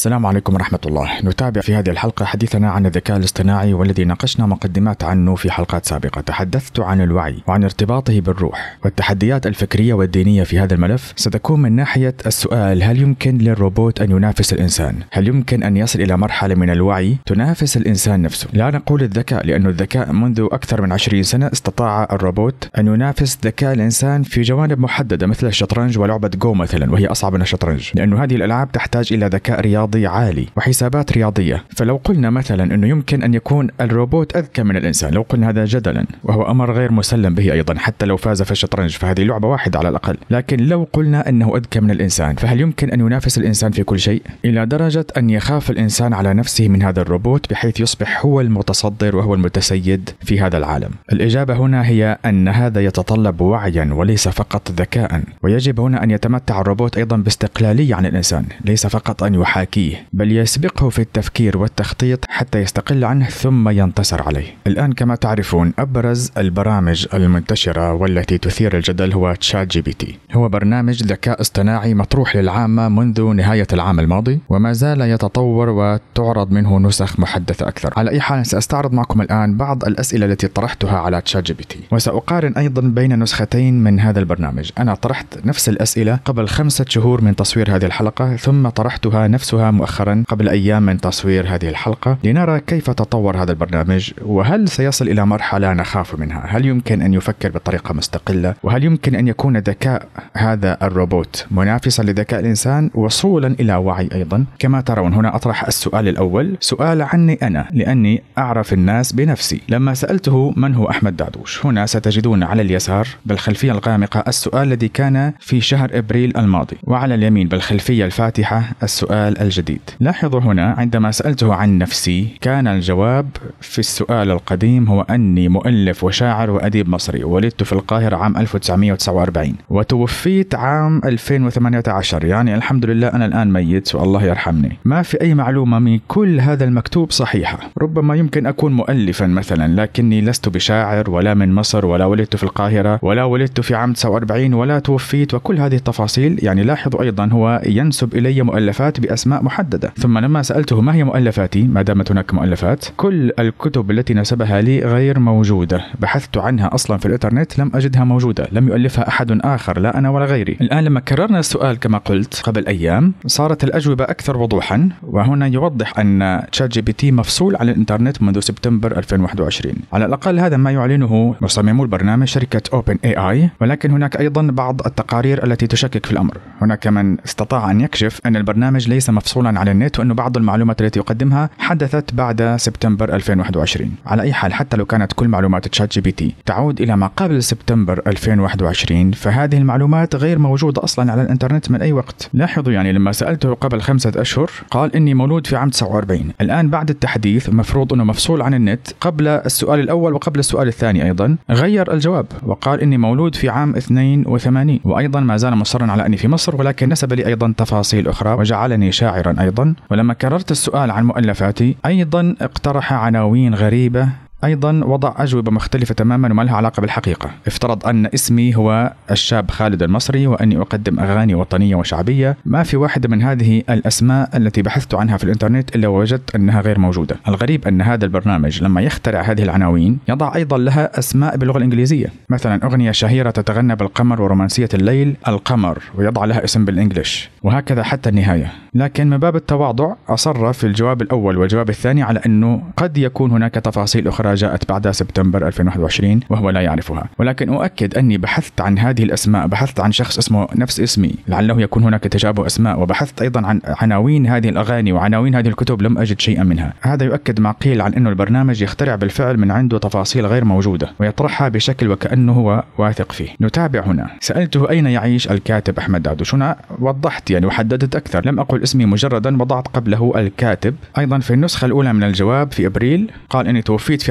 السلام عليكم ورحمة الله. نتابع في هذه الحلقة حديثنا عن الذكاء الاصطناعي، والذي ناقشنا مقدمات عنه في حلقات سابقة. تحدثت عن الوعي وعن ارتباطه بالروح والتحديات الفكرية والدينية في هذا الملف. ستكون من ناحية السؤال: هل يمكن للروبوت أن ينافس الإنسان؟ هل يمكن أن يصل إلى مرحلة من الوعي تنافس الإنسان نفسه؟ لا نقول الذكاء، لأن الذكاء منذ أكثر من 20 سنة استطاع الروبوت أن ينافس ذكاء الإنسان في جوانب محددة، مثل الشطرنج ولعبة جو مثلا، وهي أصعب من الشطرنج، لأن هذه الألعاب تحتاج إلى ذكاء رياضي عالي وحسابات رياضية. فلو قلنا مثلا أنه يمكن أن يكون الروبوت أذكى من الإنسان، لو قلنا هذا جدلا، وهو أمر غير مسلم به أيضا حتى لو فاز في الشطرنج، فهذه لعبة واحدة على الأقل، لكن لو قلنا أنه أذكى من الإنسان، فهل يمكن أن ينافس الإنسان في كل شيء؟ إلى درجة أن يخاف الإنسان على نفسه من هذا الروبوت بحيث يصبح هو المتصدر وهو المتسيد في هذا العالم. الإجابة هنا هي أن هذا يتطلب وعيا وليس فقط ذكاء، ويجب هنا أن يتمتع الروبوت أيضا باستقلالية عن الإنسان، ليس فقط أن يحاكيه، بل يسبقه في التفكير والتخطيط حتى يستقل عنه ثم ينتصر عليه. الآن كما تعرفون أبرز البرامج المنتشرة والتي تثير الجدل هو تشات جي بي تي. هو برنامج ذكاء اصطناعي مطروح للعامة منذ نهاية العام الماضي، وما زال يتطور وتعرض منه نسخ محدثة أكثر. على أي حال سأستعرض معكم الآن بعض الأسئلة التي طرحتها على تشات جي بي تي، وسأقارن أيضا بين نسختين من هذا البرنامج. أنا طرحت نفس الأسئلة قبل 5 شهور من تصوير هذه الحلقة، ثم طرحتها نفسها مؤخرا قبل أيام من تصوير هذه الحلقة، لنرى كيف تطور هذا البرنامج، وهل سيصل إلى مرحلة نخاف منها. هل يمكن أن يفكر بطريقة مستقلة؟ وهل يمكن أن يكون ذكاء هذا الروبوت منافسا لذكاء الإنسان وصولا إلى وعي أيضا؟ كما ترون هنا أطرح السؤال الأول، سؤال عني أنا، لأني أعرف الناس بنفسي. لما سألته من هو أحمد دعدوش، هنا ستجدون على اليسار بالخلفية الغامقة السؤال الذي كان في شهر أبريل الماضي، وعلى اليمين بالخلفية الفاتحة السؤال الجديد. لاحظوا هنا عندما سألته عن نفسي كان الجواب في السؤال القديم هو أني مؤلف وشاعر وأديب مصري، ولدت في القاهرة عام 1949 وتوفيت عام 2018، يعني الحمد لله أنا الآن ميت والله يرحمني. ما في أي معلومة من كل هذا المكتوب صحيحة. ربما يمكن أكون مؤلفا مثلا، لكني لست بشاعر ولا من مصر ولا ولدت في القاهرة ولا ولدت في عام 49 ولا توفيت، وكل هذه التفاصيل. يعني لاحظوا أيضا هو ينسب إلي مؤلفات بأسماء محددة. ثم لما سألته ما هي مؤلفاتي، ما دامت هناك مؤلفات، كل الكتب التي نسبها لي غير موجودة. بحثت عنها أصلا في الإنترنت لم أجدها موجودة، لم يؤلفها أحد آخر، لا أنا ولا غيري. الآن لما كررنا السؤال كما قلت قبل أيام صارت الأجوبة أكثر وضوحا، وهنا يوضح أن تشات جي بي تي مفصول عن الإنترنت منذ سبتمبر 2021. على الأقل هذا ما يعلنه مصممو البرنامج شركة أوبن اي اي، ولكن هناك أيضا بعض التقارير التي تشكك في الأمر. هناك من استطاع أن يكشف أن البرنامج ليس مفصولا عن النت، وأن بعض المعلومات التي يقدمها حدثت بعد سبتمبر 2021. على أي حال حتى لو كانت كل معلومات تشات جي بي تي تعود إلى ما قبل سبتمبر 2021، فهذه المعلومات غير موجودة أصلا على الإنترنت من أي وقت. لاحظوا يعني لما سألته قبل 5 أشهر قال إني مولود في عام 49. الآن بعد التحديث مفروض أنه مفصول عن النت قبل السؤال الأول وقبل السؤال الثاني أيضا، غير الجواب وقال إني مولود في عام 82، وأيضا ما زال مصرا على أني في مصر، ولكن نسب لي أيضا تفاصيل أخرى وجعلني شاعرا أيضا. ولما كررت السؤال عن مؤلفاتي أيضا اقترح عناوين غريبة، أيضا وضع أجوبة مختلفة تماما وما لها علاقة بالحقيقة. افترض أن اسمي هو الشاب خالد المصري وأني أقدم أغاني وطنية وشعبية. ما في واحدة من هذه الأسماء التي بحثت عنها في الإنترنت إلا ووجدت أنها غير موجودة. الغريب أن هذا البرنامج لما يخترع هذه العناوين يضع أيضا لها أسماء باللغة الإنجليزية، مثلا أغنية شهيرة تتغنى بالقمر ورومانسية الليل القمر، ويضع لها اسم بالإنجليش، وهكذا حتى النهاية. لكن من باب التواضع أصر في الجواب الأول والجواب الثاني على أنه قد يكون هناك تفاصيل أخرى جاءت بعد سبتمبر 2021 وهو لا يعرفها. ولكن أؤكد أني بحثت عن هذه الأسماء، بحثت عن شخص اسمه نفس اسمي لعله يكون هناك تشابه أسماء، وبحثت أيضا عن عناوين هذه الأغاني وعناوين هذه الكتب، لم أجد شيئا منها. هذا يؤكد ما قيل عن أنه البرنامج يخترع بالفعل من عنده تفاصيل غير موجودة ويطرحها بشكل وكأنه هو واثق فيه. نتابع هنا. سألته أين يعيش الكاتب أحمد دعدوش. هنا وضحت يعني وحددت أكثر، لم أقل اسمي مجردا، وضعت قبله الكاتب. أيضا في النسخة الأولى من الجواب في أبريل قال إني توفيت في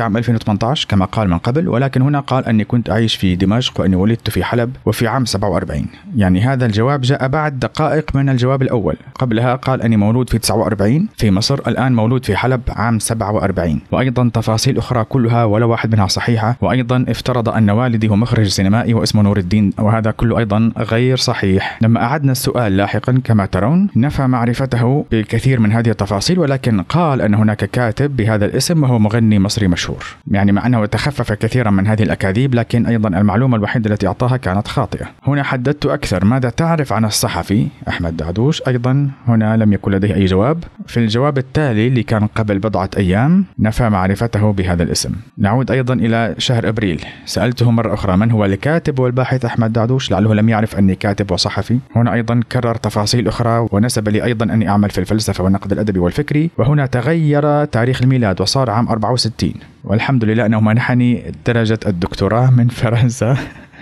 عام 2018 كما قال من قبل، ولكن هنا قال أني كنت أعيش في دمشق وأني ولدت في حلب وفي عام 47. يعني هذا الجواب جاء بعد دقائق من الجواب الأول. قبلها قال أني مولود في 49 في مصر، الآن مولود في حلب عام 47. وأيضا تفاصيل أخرى كلها ولا واحد منها صحيحة. وأيضا افترض أن والدي هو مخرج سينمائي واسمه نور الدين، وهذا كله أيضا غير صحيح. لما أعدنا السؤال لاحقا كما ترون نفى معرفته بالكثير من هذه التفاصيل، ولكن قال أن هناك كاتب بهذا الاسم وهو مغني مصري مشهور، يعني مع أنه تخفف كثيرا من هذه الأكاذيب، لكن أيضا المعلومة الوحيدة التي أعطاها كانت خاطئة. هنا حددت أكثر ماذا تعرف عن الصحفي أحمد دعدوش، أيضا هنا لم يكن لديه أي جواب. في الجواب التالي اللي كان قبل بضعة أيام نفى معرفته بهذا الاسم. نعود أيضا إلى شهر أبريل، سألته مرة أخرى من هو الكاتب والباحث أحمد دعدوش، لعله لم يعرف أني كاتب وصحفي. هنا أيضا كرر تفاصيل أخرى ونسب لي أيضا أني أعمل في الفلسفة والنقد الأدبي والفكري، وهنا تغير تاريخ الميلاد وصار عام 64، والحمد لله أنه منحني درجة الدكتوراه من فرنسا.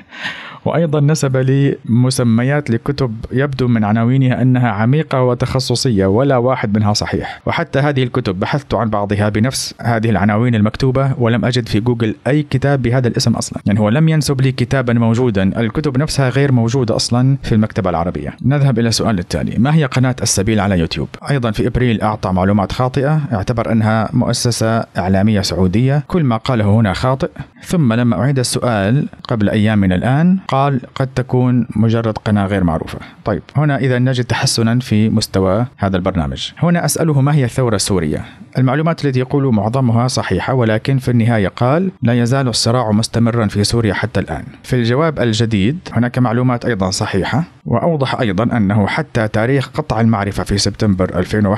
وأيضا نسب لي مسميات لكتب يبدو من عناوينها أنها عميقة وتخصصية ولا واحد منها صحيح، وحتى هذه الكتب بحثت عن بعضها بنفس هذه العناوين المكتوبة ولم أجد في جوجل أي كتاب بهذا الاسم أصلا. يعني هو لم ينسب لي كتابا موجودا، الكتب نفسها غير موجودة أصلا في المكتبة العربية. نذهب إلى السؤال التالي، ما هي قناة السبيل على يوتيوب؟ أيضا في إبريل أعطى معلومات خاطئة، اعتبر أنها مؤسسة إعلامية سعودية، كل ما قاله هنا خاطئ. ثم لما أعيد السؤال قبل أيام من الآن قال قد تكون مجرد قناة غير معروفة. طيب هنا إذا نجد تحسنا في مستوى هذا البرنامج. هنا أسأله ما هي الثورة السورية؟ المعلومات التي يقول معظمها صحيحة، ولكن في النهاية قال لا يزال الصراع مستمرا في سوريا حتى الآن. في الجواب الجديد هناك معلومات أيضا صحيحة، وأوضح أيضا أنه حتى تاريخ قطع المعرفة في سبتمبر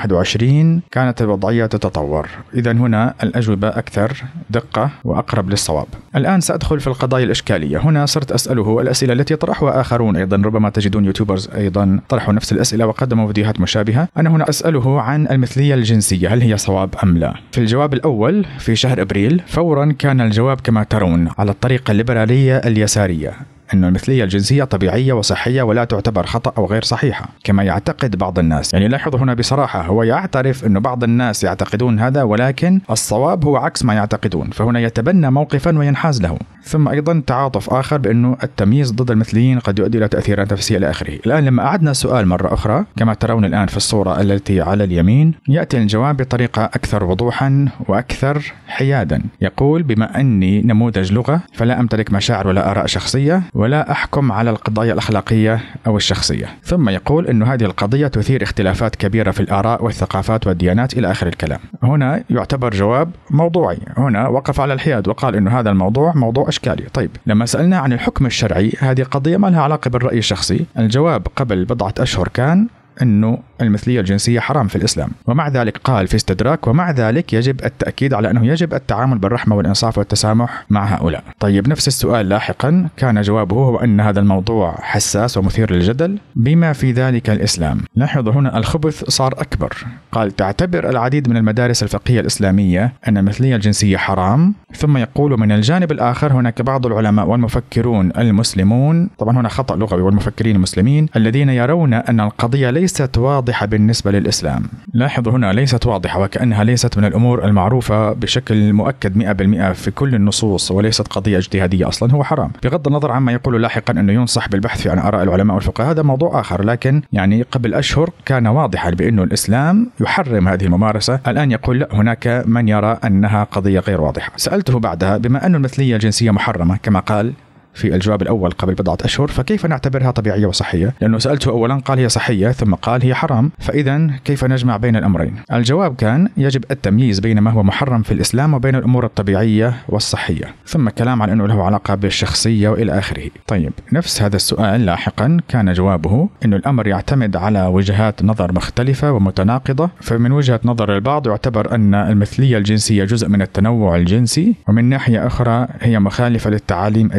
2021 كانت الوضعية تتطور. إذا هنا الأجوبة أكثر دقة وأقرب للصواب. الآن سأدخل في القضايا الإشكالية. هنا صرت أسأله الأسئلة التي يطرحها آخرون، أيضا ربما تجدون يوتيوبرز أيضا طرحوا نفس الأسئلة وقدموا فيديوهات مشابهة. أنا هنا أسأله عن المثلية الجنسية، هل هي صواب أم لا؟ في الجواب الأول في شهر أبريل فورا كان الجواب كما ترون على الطريقة الليبرالية اليسارية، أن المثلية الجنسية طبيعية وصحية ولا تعتبر خطأ أو غير صحيحة كما يعتقد بعض الناس. يعني لاحظوا هنا بصراحة هو يعترف أن بعض الناس يعتقدون هذا، ولكن الصواب هو عكس ما يعتقدون، فهنا يتبنى موقفا وينحاز له. ثم أيضا تعاطف آخر بأنه التمييز ضد المثليين قد يؤدي إلى تأثيرات نفسية إلى آخره. الآن لما أعدنا السؤال مرة أخرى كما ترون الآن في الصورة التي على اليمين، يأتي الجواب بطريقة أكثر وضوحا وأكثر حيادا. يقول بما أني نموذج لغة فلا أمتلك مشاعر ولا آراء شخصية ولا أحكم على القضايا الأخلاقية أو الشخصية. ثم يقول أن هذه القضية تثير اختلافات كبيرة في الآراء والثقافات والديانات إلى آخر الكلام. هنا يعتبر جواب موضوعي، هنا وقف على الحياد وقال أنه هذا الموضوع موضوع إشكالي. طيب لما سألنا عن الحكم الشرعي، هذه قضية ما لها علاقة بالرأي الشخصي. الجواب قبل بضعة أشهر كان أنه المثلية الجنسية حرام في الإسلام، ومع ذلك قال في استدراك ومع ذلك يجب التأكيد على أنه يجب التعامل بالرحمة والإنصاف والتسامح مع هؤلاء. طيب نفس السؤال لاحقا كان جوابه هو أن هذا الموضوع حساس ومثير للجدل بما في ذلك الإسلام. لاحظوا هنا الخبث صار أكبر. قال تعتبر العديد من المدارس الفقهية الإسلامية أن المثلية الجنسية حرام، ثم يقول من الجانب الآخر هناك بعض العلماء والمفكرون المسلمون، طبعا هنا خطأ لغوي، والمفكرين المسلمين الذين يرون أن القضية ليست واضحة بالنسبة للإسلام. لاحظوا هنا ليست واضحة وكأنها ليست من الأمور المعروفة بشكل مؤكد 100% في كل النصوص، وليست قضية اجتهادية أصلا، هو حرام. بغض النظر عما يقول لاحقا أنه ينصح بالبحث عن آراء العلماء والفقهاء، هذا موضوع آخر، لكن يعني قبل أشهر كان واضحا بأنه الإسلام يحرم هذه الممارسة. الآن يقول لا، هناك من يرى أنها قضية غير واضحة. سألته بعدها بما أن المثلية الجنسية محرمة كما قال في الجواب الأول قبل بضعة أشهر، فكيف نعتبرها طبيعية وصحية؟ لأنه سألته أولا قال هي صحية ثم قال هي حرام، فإذا كيف نجمع بين الأمرين؟ الجواب كان يجب التمييز بين ما هو محرم في الإسلام وبين الأمور الطبيعية والصحية، ثم كلام عن أنه له علاقة بالشخصية وإلى آخره. طيب نفس هذا السؤال لاحقا كان جوابه أنه الأمر يعتمد على وجهات نظر مختلفة ومتناقضة. فمن وجهة نظر البعض يعتبر أن المثلية الجنسية جزء من التنوع الجنسي، ومن ناحية أخرى هي مخالفة للتعاليم الدينية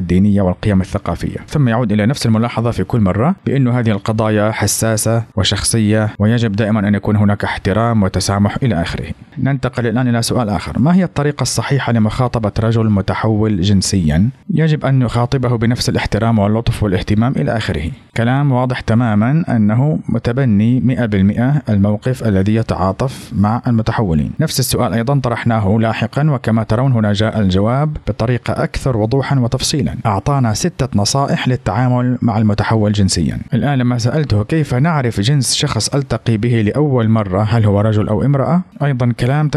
والقيم الثقافية. ثم يعود إلى نفس الملاحظة في كل مرة بأن هذه القضايا حساسة وشخصية ويجب دائما أن يكون هناك احترام وتسامح إلى آخره. ننتقل الآن إلى سؤال آخر: ما هي الطريقة الصحيحة لمخاطبة رجل متحول جنسيا؟ يجب أن يخاطبه بنفس الاحترام واللطف والاهتمام إلى آخره. كلام واضح تماما أنه متبني 100% الموقف الذي يتعاطف مع المتحولين. نفس السؤال أيضا طرحناه لاحقا، وكما ترون هنا جاء الجواب بطريقة أكثر وضوحا وتفصيلا. أعطانا 6 نصائح للتعامل مع المتحول جنسيا. الآن لما سألته كيف نعرف جنس شخص ألتقي به لأول مرة، هل هو رجل أو امرأة؟ أيضا كلام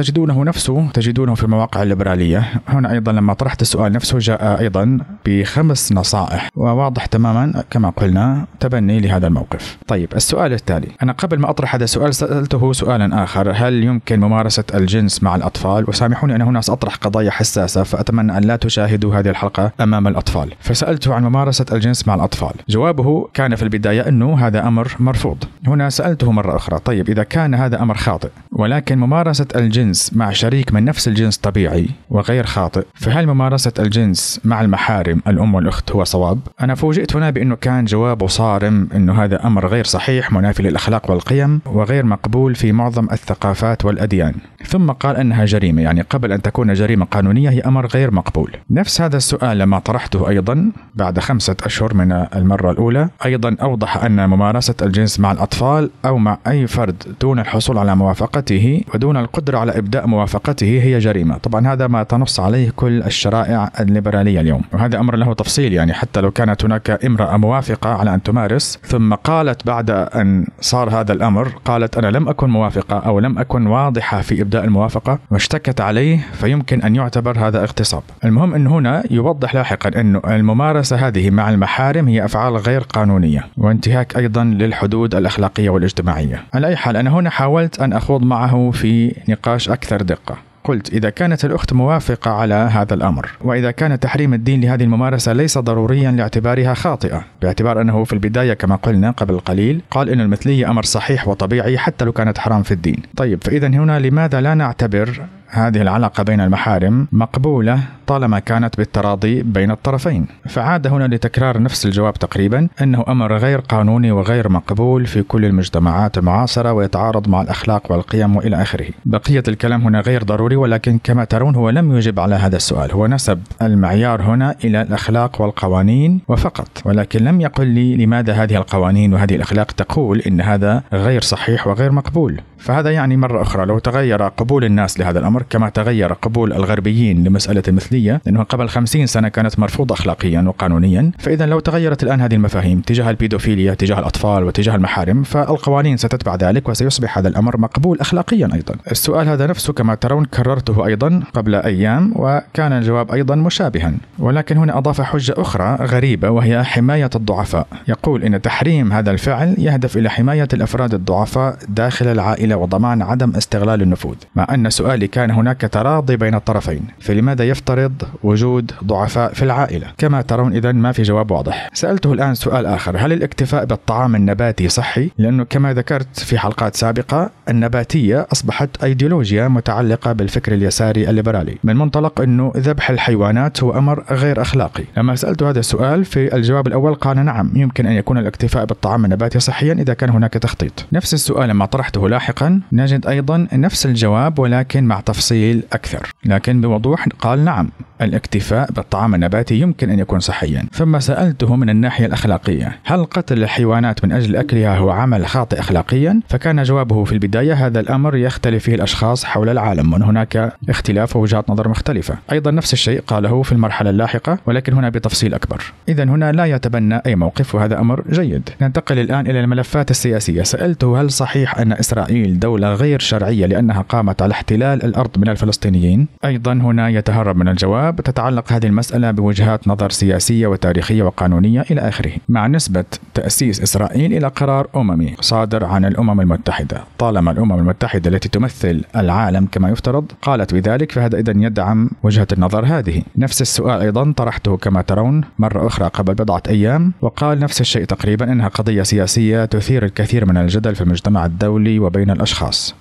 تجدونه في المواقع الليبرالية. هنا أيضا لما طرحت السؤال نفسه جاء أيضا ب5 نصائح، وواضح تماما كما قلنا تبني لهذا الموقف. طيب السؤال التالي، أنا قبل ما أطرح هذا السؤال سألته سؤالا آخر: هل يمكن ممارسة الجنس مع الأطفال؟ وسامحوني أنا هنا سأطرح قضايا حساسة، فأتمنى أن لا تشاهدوا هذه الحلقة أمام الأطفال. فسألته عن ممارسة الجنس مع الأطفال. جوابه كان في البداية أنه هذا أمر مرفوض. هنا سألته مرة أخرى: طيب إذا كان هذا أمر خاطئ، ولكن ممارسة الجنس مع شريك من نفس الجنس طبيعي وغير خاطئ، فهل ممارسة الجنس مع المحارم الأم والأخت هو صواب؟ أنا فوجئت هنا بأنه كان جوابه صارم، أنه هذا أمر غير صحيح، منافي للأخلاق والقيم، وغير مقبول في معظم الثقافات والأديان. ثم قال أنها جريمة، يعني قبل أن تكون جريمة قانونية هي أمر غير مقبول. نفس هذا السؤال لما طرحته أيضا بعد 5 أشهر من المرة الأولى، أيضا أوضح أن ممارسة الجنس مع الأطفال أو مع أي فرد دون الحصول على موافقته ودون القدرة على إبداء موافقته هي جريمة. طبعا هذا ما تنص عليه كل الشرائع الليبرالية اليوم، وهذا أمر له تفصيل. يعني حتى لو كانت هناك امرأة موافقة على أن تمارس ثم قالت بعد أن صار هذا الأمر، قالت أنا لم أكن موافقة أو لم أكن واضحة في إبداء الموافقة واشتكت عليه، فيمكن أن يعتبر هذا اغتصاب. المهم أن هنا يوضح لاحقا أن الممارسة هذه مع المحارم هي أفعال غير قانونية وانتهاك أيضا للحدود الأخلاقية والاجتماعية. على أي حال أنا هنا حاولت أن أخوض معه في نقاش أكثر دقة. قلت إذا كانت الأخت موافقة على هذا الأمر، وإذا كان تحريم الدين لهذه الممارسة ليس ضروريا لاعتبارها خاطئة، باعتبار أنه في البداية كما قلنا قبل قليل قال إن المثلية أمر صحيح وطبيعي حتى لو كانت حرام في الدين. طيب فإذا هنا لماذا لا نعتبر هذه العلاقة بين المحارم مقبولة طالما كانت بالتراضي بين الطرفين؟ فعاد هنا لتكرار نفس الجواب تقريبا، أنه أمر غير قانوني وغير مقبول في كل المجتمعات المعاصرة ويتعارض مع الأخلاق والقيم وإلى آخره. بقية الكلام هنا غير ضروري، ولكن كما ترون هو لم يجب على هذا السؤال. هو نسب المعيار هنا إلى الأخلاق والقوانين وفقط، ولكن لم يقل لي لماذا هذه القوانين وهذه الأخلاق تقول إن هذا غير صحيح وغير مقبول. فهذا يعني مرة أخرى لو تغير قبول الناس لهذا الأمر كما تغير قبول الغربيين لمسألة المثلية، لأنه قبل 50 سنة كانت مرفوضة أخلاقيا وقانونيا، فإذا لو تغيرت الآن هذه المفاهيم تجاه البيدوفيليا تجاه الأطفال وتجاه المحارم، فالقوانين ستتبع ذلك وسيصبح هذا الأمر مقبول أخلاقيا أيضا. السؤال هذا نفسه كما ترون كررته أيضا قبل أيام وكان الجواب أيضا مشابها، ولكن هنا أضاف حجة أخرى غريبة وهي حماية الضعفاء. يقول إن تحريم هذا الفعل يهدف إلى حماية الأفراد الضعفاء داخل العائلة وضمان عدم استغلال النفوذ، مع أن سؤالي كان هناك تراضي بين الطرفين، فلماذا يفترض وجود ضعفاء في العائلة؟ كما ترون إذن ما في جواب واضح. سألته الآن سؤال آخر: هل الاكتفاء بالطعام النباتي صحي؟ لأنه كما ذكرت في حلقات سابقة النباتية أصبحت أيديولوجيا متعلقة بالفكر اليساري الليبرالي من منطلق أنه ذبح الحيوانات هو أمر غير أخلاقي. لما سألته هذا السؤال في الجواب الأول قال نعم يمكن أن يكون الاكتفاء بالطعام النباتي صحيا إذا كان هناك تخطيط. نفس السؤال لما طرحته لاحقا نجد أيضا نفس الجواب ولكن مع تفصيل أكثر، لكن بوضوح قال نعم الاكتفاء بالطعام النباتي يمكن أن يكون صحيا. ثم سألته من الناحية الأخلاقية هل قتل الحيوانات من أجل أكلها هو عمل خاطئ أخلاقيا؟ فكان جوابه في البداية هذا الأمر يختلف فيه الأشخاص حول العالم وأن هناك اختلاف ووجهات نظر مختلفة. أيضا نفس الشيء قاله في المرحلة اللاحقة ولكن هنا بتفصيل أكبر. إذن هنا لا يتبنى أي موقف وهذا أمر جيد. ننتقل الآن إلى الملفات السياسية. سألته هل صحيح أن إسرائيل دولة غير شرعية لأنها قامت على احتلال الأرض من الفلسطينيين؟ أيضا هنا يتهرب من الجواب. تتعلق هذه المسألة بوجهات نظر سياسية وتاريخية وقانونية إلى آخره، مع نسبة تأسيس إسرائيل إلى قرار أممي صادر عن الأمم المتحدة. طالما الأمم المتحدة التي تمثل العالم كما يفترض قالت بذلك، فهذا إذن يدعم وجهة النظر هذه. نفس السؤال أيضا طرحته كما ترون مرة أخرى قبل بضعة أيام وقال نفس الشيء تقريبا، إنها قضية سياسية تثير الكثير من الجدل في المجتمع الدولي وبين الأشخاص.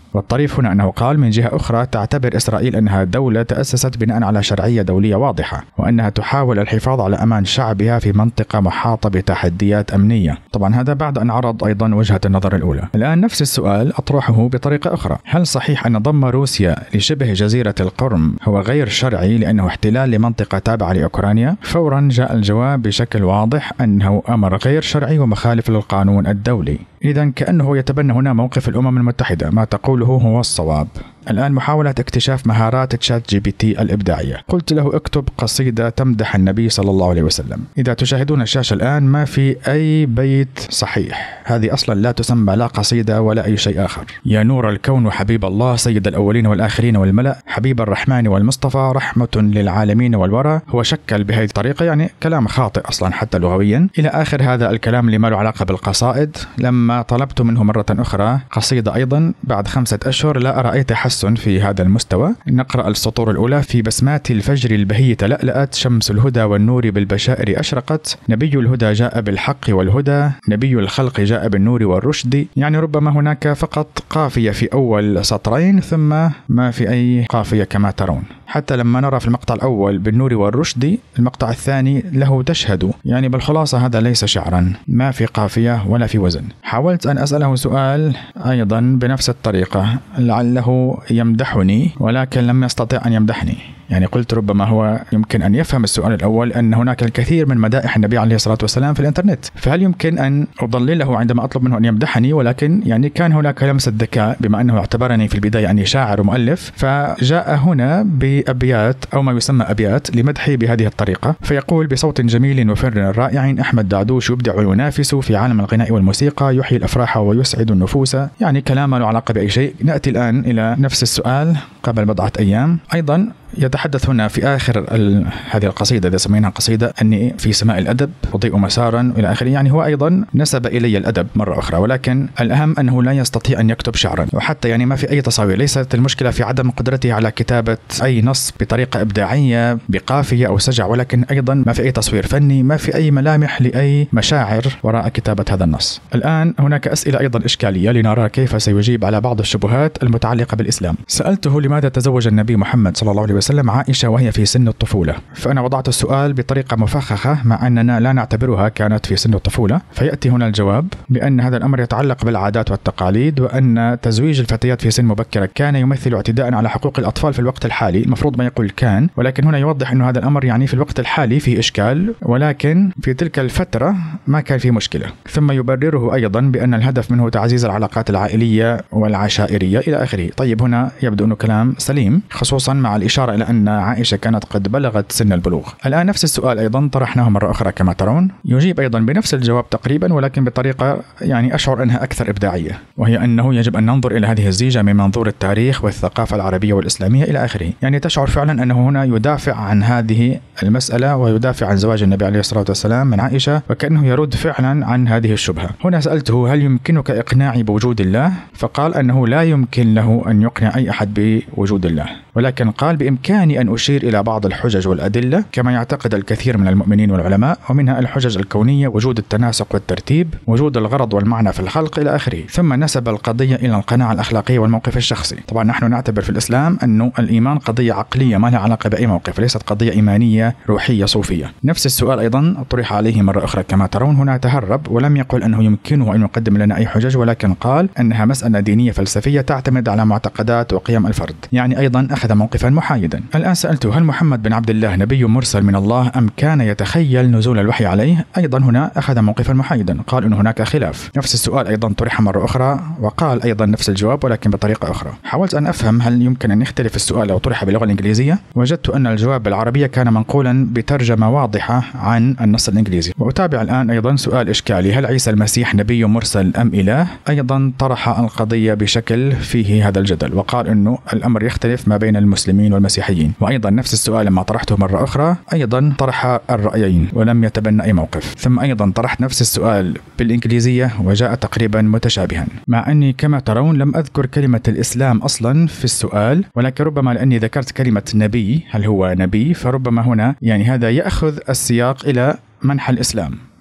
والطريف هنا أنه قال من جهة أخرى تعتبر إسرائيل أنها دولة تأسست بناء على شرعية دولية واضحة، وأنها تحاول الحفاظ على أمان شعبها في منطقة محاطة بتحديات أمنية. طبعا هذا بعد أن عرض أيضا وجهة النظر الأولى. الآن نفس السؤال أطرحه بطريقة أخرى: هل صحيح أن ضم روسيا لشبه جزيرة القرم هو غير شرعي لأنه احتلال لمنطقة تابعة لأوكرانيا؟ فورا جاء الجواب بشكل واضح أنه أمر غير شرعي ومخالف للقانون الدولي. إذن كأنه يتبنى هنا موقف الأمم المتحدة، ما تقوله هو الصواب. الآن محاولة اكتشاف مهارات تشات جي بي تي الإبداعية. قلت له اكتب قصيدة تمدح النبي صلى الله عليه وسلم. إذا تشاهدون الشاشة الآن ما في أي بيت صحيح، هذه أصلا لا تسمى لا قصيدة ولا أي شيء آخر. يا نور الكون وحبيب الله سيد الأولين والآخرين والملأ حبيب الرحمن والمصطفى رحمة للعالمين والورى. هو شكل بهذه الطريقة، يعني كلام خاطئ أصلا حتى لغويا، إلى آخر هذا الكلام اللي ما له علاقة بالقصائد. لما طلبت منه مرة أخرى قصيدة أيضا بعد 5 أشهر لا أرى أي تحسن في هذا المستوى. نقرأ السطور الأولى: في بسمات الفجر البهي تلألأت شمس الهدى والنور بالبشائر أشرقت نبي الهدى جاء بالحق والهدى نبي الخلق جاء بالنور والرشد. يعني ربما هناك فقط قافية في أول سطرين ثم ما في أي قافية كما ترون. حتى لما نرى في المقطع الأول بالنور والرشد، المقطع الثاني له تشهد، يعني بالخلاصة هذا ليس شعرا، ما في قافية ولا في وزن. حاولت أن أسأله سؤال أيضا بنفس الطريقة لعله يمدحني، ولكن لم يستطع أن يمدحني. يعني قلت ربما هو يمكن أن يفهم السؤال الأول أن هناك الكثير من مدائح النبي عليه الصلاة والسلام في الإنترنت، فهل يمكن أن أضلله عندما أطلب منه أن يمدحني؟ ولكن يعني كان هناك لمسة ذكاء بما أنه اعتبرني في البداية أني شاعر ومؤلف، فجاء هنا بأبيات أو ما يسمى أبيات لمدحي بهذه الطريقة. فيقول: بصوت جميل وفر رائع أحمد دعدوش يبدع وينافس في عالم الغناء والموسيقى يحيي الأفراح ويسعد النفوس. يعني كلام له علاقة بأي شيء. نأتي الآن إلى نفس السؤال قبل بضعة أيام أيضا. يتحدث هنا في آخر هذه القصيدة، إذا سميناها قصيدة، أني في سماء الأدب أضيء مسارا إلى آخره. يعني هو أيضا نسب إلي الأدب مرة أخرى، ولكن الأهم أنه لا يستطيع أن يكتب شعرا، وحتى يعني ما في أي تصاوير. ليست المشكلة في عدم قدرته على كتابة أي نص بطريقة إبداعية بقافية أو سجع، ولكن أيضا ما في أي تصوير فني، ما في أي ملامح لأي مشاعر وراء كتابة هذا النص. الآن هناك أسئلة أيضا إشكالية لنرى كيف سيجيب على بعض الشبهات المتعلقة بالإسلام. سألته لماذا تزوج النبي محمد صلى الله عليه وسلم عائشة وهي في سن الطفولة، فأنا وضعت السؤال بطريقة مفخخة مع أننا لا نعتبرها كانت في سن الطفولة. فيأتي هنا الجواب بأن هذا الأمر يتعلق بالعادات والتقاليد، وأن تزويج الفتيات في سن مبكرة كان يمثل اعتداء على حقوق الأطفال في الوقت الحالي. المفروض ما يقول كان، ولكن هنا يوضح أن هذا الأمر يعني في الوقت الحالي فيه إشكال، ولكن في تلك الفترة ما كان فيه مشكلة. ثم يبرره أيضا بأن الهدف منه تعزيز العلاقات العائلية والعشائرية إلى آخره. طيب هنا يبدو أنه كلام سليم، خصوصا مع الإشارة إلى أن عائشة كانت قد بلغت سن البلوغ. الآن نفس السؤال أيضا طرحناه مرة أخرى كما ترون. يجيب أيضا بنفس الجواب تقريبا، ولكن بطريقة يعني أشعر أنها أكثر إبداعية، وهي أنه يجب أن ننظر إلى هذه الزيجة من منظور التاريخ والثقافة العربية والإسلامية إلى آخره. يعني تشعر فعلا أنه هنا يدافع عن هذه المسألة ويدافع عن زواج النبي عليه الصلاة والسلام من عائشة، وكأنه يرد فعلا عن هذه الشبهة. هنا سألته: هل يمكنك إقناعي بوجود الله؟ فقال أنه لا يمكن له أن يقنع أي أحد بوجود الله، ولكن قال بإمكاني أن أشير إلى بعض الحجج والأدلة كما يعتقد الكثير من المؤمنين والعلماء، ومنها الحجج الكونية، وجود التناسق والترتيب، وجود الغرض والمعنى في الخلق إلى آخره. ثم نسب القضية إلى القناعة الأخلاقية والموقف الشخصي. طبعا نحن نعتبر في الإسلام أنه الإيمان قضية عقلية ما لها علاقة بأي موقف، ليست قضية إيمانية روحية صوفية. نفس السؤال أيضا طرح عليه مرة أخرى كما ترون. هنا تهرب ولم يقل أنه يمكنه أن يقدم لنا أي حجج، ولكن قال أنها مسألة دينية فلسفية تعتمد على معتقدات وقيم الفرد، يعني أيضا أخذ موقفا محايدا. الآن سألته: هل محمد بن عبد الله نبي مرسل من الله أم كان يتخيل نزول الوحي عليه؟ أيضا هنا أخذ موقفا محايدا، قال أن هناك خلاف. نفس السؤال أيضا طرح مرة أخرى وقال أيضا نفس الجواب ولكن بطريقة أخرى. حاولت أن أفهم هل يمكن أن يختلف السؤال لو طرح باللغة الإنجليزية، وجدت أن الجواب بالعربية كان منقولا بترجمة واضحة عن النص الإنجليزي. وأتابع الآن أيضا سؤال إشكالي: هل عيسى المسيح نبي مرسل أم إله؟ أيضا طرح القضية بشكل فيه هذا الجدل، وقال أنه الأمر يختلف ما بين المسلمين والمسيحيين. وأيضا نفس السؤال لما طرحته مرة أخرى أيضا طرح الرأيين ولم يتبنى أي موقف. ثم أيضا طرحت نفس السؤال بالإنجليزية وجاء تقريبا متشابها، مع أني كما ترون لم أذكر كلمة الإسلام أصلا في السؤال، ولكن ربما لأني ذكرت كلمة نبي، هل هو نبي، فربما هنا يعني هذا يأخذ السياق إلى منحى الإسلام.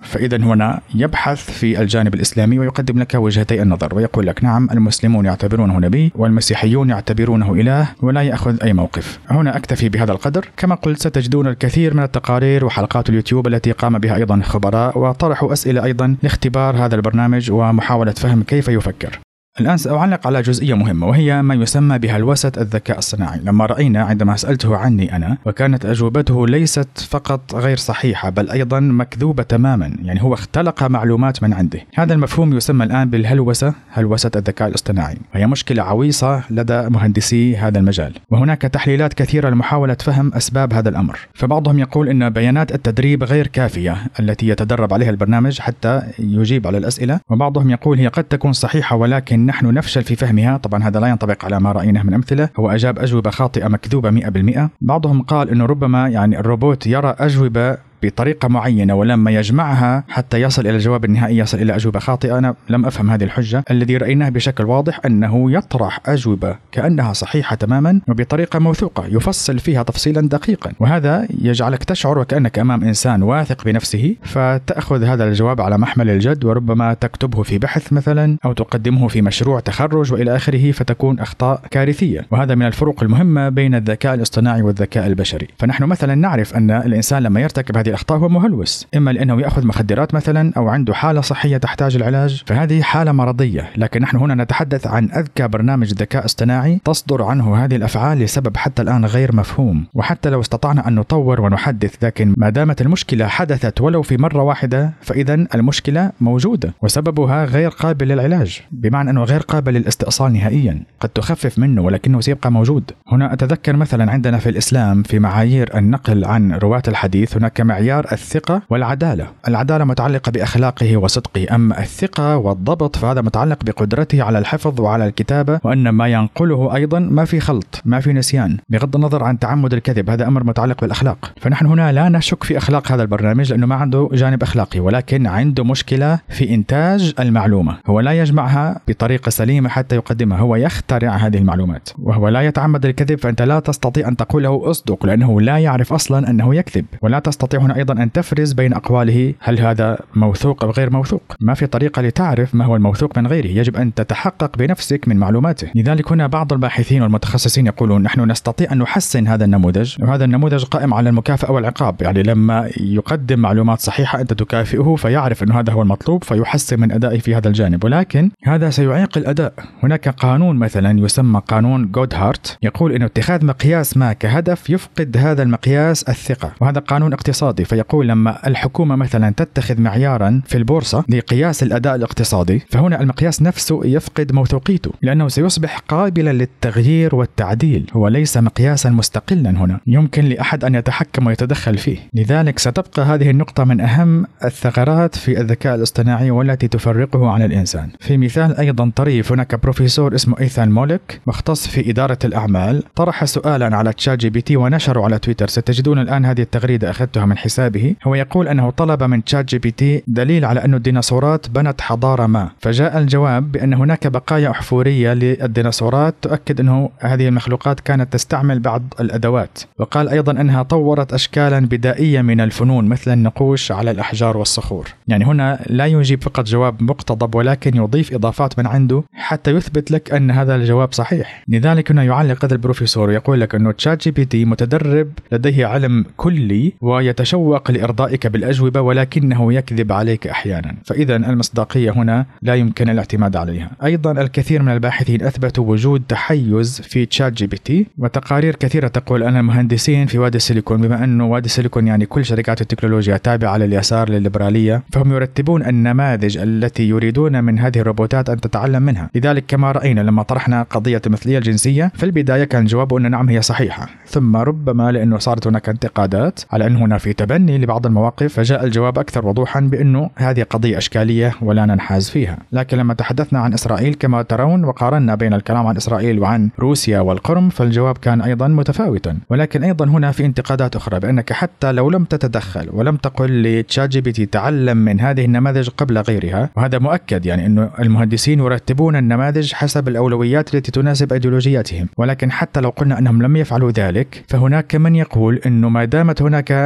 فإذا هنا يبحث في الجانب الإسلامي ويقدم لك وجهتي النظر ويقول لك نعم المسلمون يعتبرونه نبي والمسيحيون يعتبرونه إله، ولا يأخذ أي موقف. هنا أكتفي بهذا القدر. كما قلت ستجدون الكثير من التقارير وحلقات اليوتيوب التي قام بها أيضا خبراء وطرحوا أسئلة أيضا لاختبار هذا البرنامج ومحاولة فهم كيف يفكر. الآن سأعلق على جزئية مهمة وهي ما يسمى بهلوسة الذكاء الصناعي. لما رأينا عندما سألته عني أنا وكانت أجوبته ليست فقط غير صحيحة بل أيضا مكذوبة تماما، يعني هو اختلق معلومات من عنده. هذا المفهوم يسمى الآن بالهلوسة، هلوسة الذكاء الاصطناعي، وهي مشكلة عويصة لدى مهندسي هذا المجال، وهناك تحليلات كثيرة لمحاولة فهم أسباب هذا الأمر. فبعضهم يقول أن بيانات التدريب غير كافية التي يتدرب عليها البرنامج حتى يجيب على الأسئلة، وبعضهم يقول هي قد تكون صحيحة ولكن نحن نفشل في فهمها. طبعا هذا لا ينطبق على ما رأيناه من أمثلة، هو أجاب أجوبة خاطئة مكذوبة 100%. بعضهم قال أنه ربما يعني الروبوت يرى أجوبة بطريقة معينة ولما يجمعها حتى يصل إلى الجواب النهائي يصل إلى أجوبة خاطئة. أنا لم أفهم هذه الحجة. الذي رأيناه بشكل واضح أنه يطرح أجوبة كأنها صحيحة تماما وبطريقة موثوقة يفصل فيها تفصيلا دقيقا، وهذا يجعلك تشعر وكأنك أمام إنسان واثق بنفسه، فتأخذ هذا الجواب على محمل الجد وربما تكتبه في بحث مثلا أو تقدمه في مشروع تخرج وإلى آخره، فتكون أخطاء كارثية. وهذا من الفروق المهمة بين الذكاء الاصطناعي والذكاء البشري. فنحن مثلا نعرف أن الإنسان لما يرتكب هذه الأخطاء هو مهلوس، إما لأنه يأخذ مخدرات مثلا أو عنده حالة صحية تحتاج العلاج، فهذه حالة مرضية. لكن نحن هنا نتحدث عن أذكى برنامج ذكاء اصطناعي تصدر عنه هذه الأفعال لسبب حتى الآن غير مفهوم. وحتى لو استطعنا أن نطور ونحدث، لكن ما دامت المشكلة حدثت ولو في مرة واحدة فإذا المشكلة موجودة وسببها غير قابل للعلاج، بمعنى أنه غير قابل للاستئصال نهائيا. قد تخفف منه ولكنه سيبقى موجود. هنا أتذكر مثلا عندنا في الإسلام في معايير النقل عن رواة الحديث هناك معيار الثقة والعدالة. العدالة متعلقة بأخلاقه وصدقه، أما الثقة والضبط فهذا متعلق بقدرته على الحفظ وعلى الكتابة، وأن ما ينقله أيضا ما في خلط ما في نسيان، بغض النظر عن تعمد الكذب، هذا أمر متعلق بالأخلاق. فنحن هنا لا نشك في أخلاق هذا البرنامج لأنه ما عنده جانب أخلاقي، ولكن عنده مشكلة في إنتاج المعلومة. هو لا يجمعها بطريقة سليمة حتى يقدمها، هو يخترع هذه المعلومات وهو لا يتعمد الكذب، فأنت لا تستطيع أن تقول له أصدق لأنه لا يعرف أصلا أنه يكذب. ولا تستطيع هنا أيضا أن تفرز بين أقواله هل هذا موثوق أو غير موثوق. ما في طريقة لتعرف ما هو الموثوق من غيره، يجب أن تتحقق بنفسك من معلوماته. لذلك هنا بعض الباحثين والمتخصصين يقولون نحن نستطيع أن نحسن هذا النموذج، وهذا النموذج قائم على المكافأة والعقاب. يعني لما يقدم معلومات صحيحة أنت تكافئه فيعرف أن هذا هو المطلوب فيحسن من أدائه في هذا الجانب، ولكن هذا سيعيق الأداء. هناك قانون مثلا يسمى قانون جودهارت يقول أن اتخاذ مقياس ما كهدف يفقد هذا المقياس الثقة، وهذا قانون اقتصادي. فيقول لما الحكومة مثلا تتخذ معيارا في البورصة لقياس الأداء الاقتصادي فهنا المقياس نفسه يفقد موثوقيته لأنه سيصبح قابلا للتغيير والتعديل، هو ليس مقياسا مستقلا هنا يمكن لأحد أن يتحكم ويتدخل فيه. لذلك ستبقى هذه النقطة من أهم الثغرات في الذكاء الاصطناعي والتي تفرقه عن الإنسان. في مثال أيضا طريف، هناك بروفيسور اسمه إيثان مولك مختص في إدارة الأعمال طرح سؤالا على تشات جي بي تي ونشره على تويتر. ستجدون الآن هذه التغريدة أخذتها من حسابه. هو يقول أنه طلب من تشات جي بي تي دليل على أن الديناصورات بنت حضارة ما، فجاء الجواب بأن هناك بقايا أحفورية للديناصورات تؤكد أنه هذه المخلوقات كانت تستعمل بعض الأدوات، وقال أيضا أنها طورت أشكالا بدائية من الفنون مثل النقوش على الأحجار والصخور. يعني هنا لا يجيب فقط جواب مقتضب ولكن يضيف إضافات من عنده حتى يثبت لك أن هذا الجواب صحيح. لذلك هنا يعلق هذا البروفيسور ويقول لك أنه تشات جي بي تي متدرب لديه علم كلي ويتشوق لإرضائك بالأجوبة ولكنه يكذب عليك أحيانا، فإذا المصداقية هنا لا يمكن الاعتماد عليها. أيضا الكثير من الباحثين أثبتوا وجود تحيز في تشات جي بي تي، وتقارير كثيرة تقول أن المهندسين في وادي السيليكون، بما أنه وادي السيليكون يعني كل شركات التكنولوجيا تابعة لليسار للليبرالية، فهم يرتبون النماذج التي يريدون من هذه الروبوتات أن تتعلم منها. لذلك كما رأينا لما طرحنا قضية المثلية الجنسية في البداية كان جوابه أن نعم هي صحيحة، ثم ربما لأنه صارت هناك انتقادات على أن هنا في تبني لبعض المواقف فجاء الجواب أكثر وضوحا بأنه هذه قضية أشكالية ولا ننحاز فيها. لكن لما تحدثنا عن إسرائيل كما ترون وقارنا بين الكلام عن إسرائيل وعن روسيا والقرم فالجواب كان أيضا متفاوتا. ولكن أيضا هنا في انتقادات أخرى بأنك حتى لو لم تتدخل ولم تقل لتشات جي بي تي تعلم من هذه النماذج قبل غيرها، وهذا مؤكد يعني أنه المهندسين يرتبون النماذج حسب الأولويات التي تناسب أيديولوجياتهم، ولكن حتى لو قلنا أنهم لم يفعلوا ذلك فهناك من يقول أنه ما دامت هناك